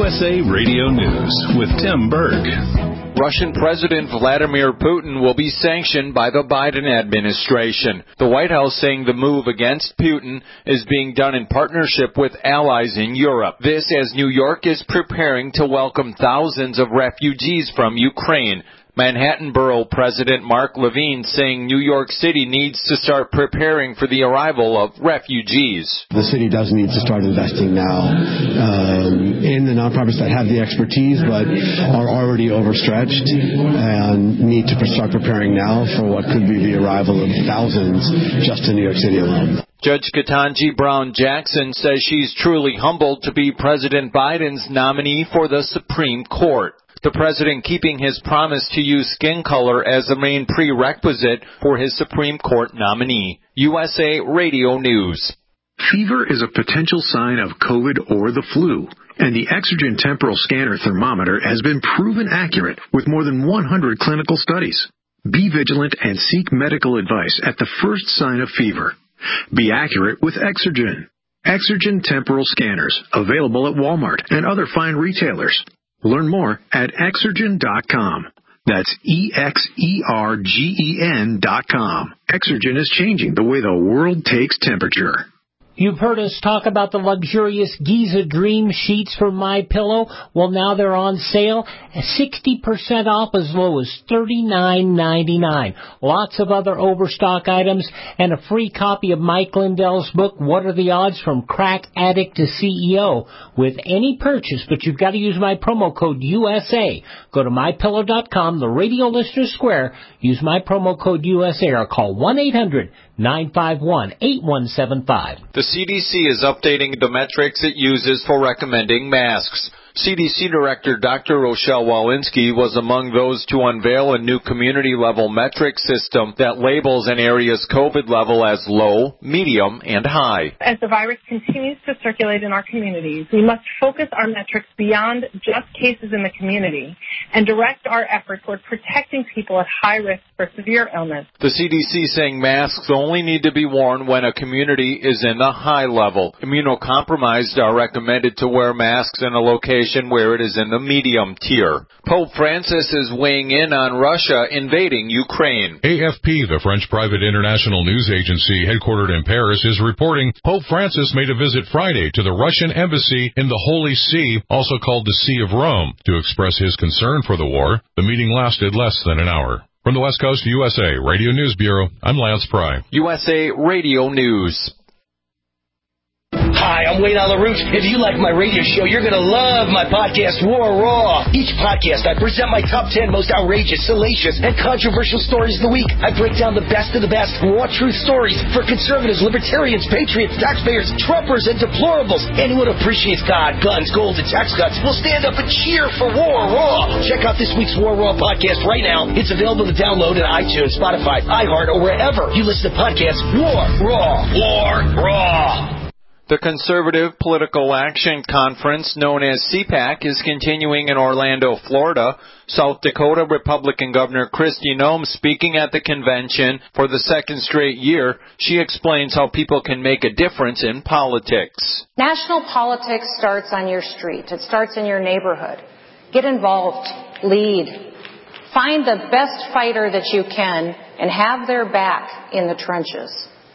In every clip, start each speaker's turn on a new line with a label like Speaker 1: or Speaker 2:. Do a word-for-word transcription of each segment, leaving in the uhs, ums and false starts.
Speaker 1: S A Radio News with Tim Berg.
Speaker 2: Russian President Vladimir Putin will be sanctioned by the Biden administration. The White House saying the move against Putin is being done in partnership with allies in Europe. This as New York is preparing to welcome thousands of refugees from Ukraine. Manhattan Borough President Mark Levine saying New York City needs to start preparing for the arrival of refugees.
Speaker 3: The city does need to start investing now um, in the nonprofits that have the expertise but are already overstretched and need to start preparing now for what could be the arrival of thousands just in New York City alone.
Speaker 2: Judge Ketanji Brown Jackson says she's truly humbled to be President Biden's nominee for the Supreme Court. The president keeping his promise to use skin color as the main prerequisite for his Supreme Court nominee. U S A Radio News.
Speaker 4: Fever is a potential sign of COVID or the flu, and the Exergen temporal scanner thermometer has been proven accurate with more than one hundred clinical studies. Be vigilant and seek medical advice at the first sign of fever. Be accurate with Exergen. Exergen temporal scanners, available at Walmart and other fine retailers. Learn more at Exergen dot com. That's E X E R G E N dot com. Exergen is changing the way the world takes temperature.
Speaker 5: You've heard us talk about the luxurious Giza Dream sheets from MyPillow. Well, now they're on sale, sixty percent off as low as thirty-nine ninety-nine. Lots of other overstock items and a free copy of Mike Lindell's book, What Are the Odds from Crack Addict to C E O, with any purchase, but you've got to use my promo code U S A. Go to my pillow dot com, the Radio Listener Square, use my promo code U S A or call one eight hundred nine five one eight one seven five.
Speaker 2: The C D C is updating the metrics it uses for recommending masks. C D C Director Doctor Rochelle Walensky was among those to unveil a new community-level metric system that labels an area's COVID level as low, medium, and high.
Speaker 6: As the virus continues to circulate in our communities, we must focus our metrics beyond just cases in the community and direct our efforts toward protecting people at high risk for severe illness.
Speaker 2: The C D C saying masks only need to be worn when a community is in the high level. Immunocompromised are recommended to wear masks in a location where it is in the medium tier. Pope Francis is weighing in on Russia invading Ukraine.
Speaker 7: A F P, the French private international news agency headquartered in Paris, is reporting Pope Francis made a visit Friday to the Russian embassy in the Holy See, also called the See of Rome, to express his concern for the war. The meeting lasted less than an hour. From the West Coast U S A Radio News Bureau, I'm Lance Pry.
Speaker 2: U S A Radio News.
Speaker 8: Hi, I'm Wayne LaRouche. If you like my radio show, you're going to love my podcast, War Raw. Each podcast, I present my top ten most outrageous, salacious, and controversial stories of the week. I break down the best of the best raw truth stories for conservatives, libertarians, patriots, taxpayers, Trumpers, and deplorables. Anyone who appreciates God, guns, gold, and tax cuts will stand up and cheer for War Raw. Check out this week's War Raw podcast right now. It's available to download on iTunes, Spotify, iHeart, or wherever you listen to podcasts. War Raw. War Raw.
Speaker 2: The Conservative Political Action Conference, known as C PAC, is continuing in Orlando, Florida. South Dakota Republican Governor Kristi Noem speaking at the convention for the second straight year. She explains how people can make a difference in politics.
Speaker 9: National politics starts on your street. It starts in your neighborhood. Get involved. Lead. Find the best fighter that you can and have their back in the trenches.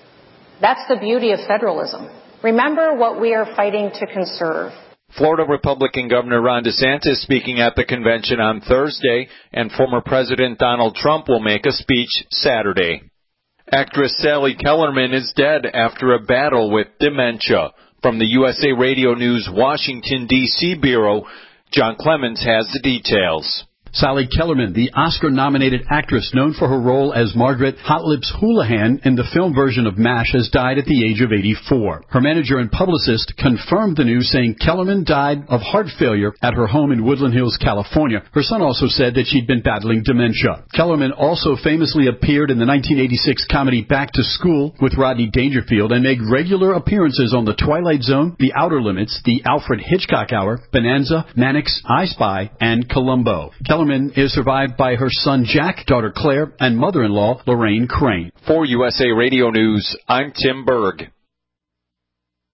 Speaker 9: That's the beauty of federalism. Remember what we are fighting to conserve.
Speaker 2: Florida Republican Governor Ron DeSantis speaking at the convention on Thursday, and former President Donald Trump will make a speech Saturday. Actress Sally Kellerman is dead after a battle with dementia. From the U S A Radio News Washington, D C Bureau, John Clemens has the details.
Speaker 10: Sally Kellerman, the Oscar-nominated actress known for her role as Margaret Hot Lips Houlihan in the film version of MASH, has died at the age of eighty-four. Her manager and publicist confirmed the news, saying Kellerman died of heart failure at her home in Woodland Hills, California. Her son also said that she'd been battling dementia. Kellerman also famously appeared in the nineteen eighty-six comedy Back to School with Rodney Dangerfield and made regular appearances on The Twilight Zone, The Outer Limits, The Alfred Hitchcock Hour, Bonanza, Mannix, I Spy, and Columbo. Kellerman is survived by her son Jack, daughter Claire, and mother-in-law Lorraine Crane.
Speaker 2: For U S A Radio News, I'm Tim Berg.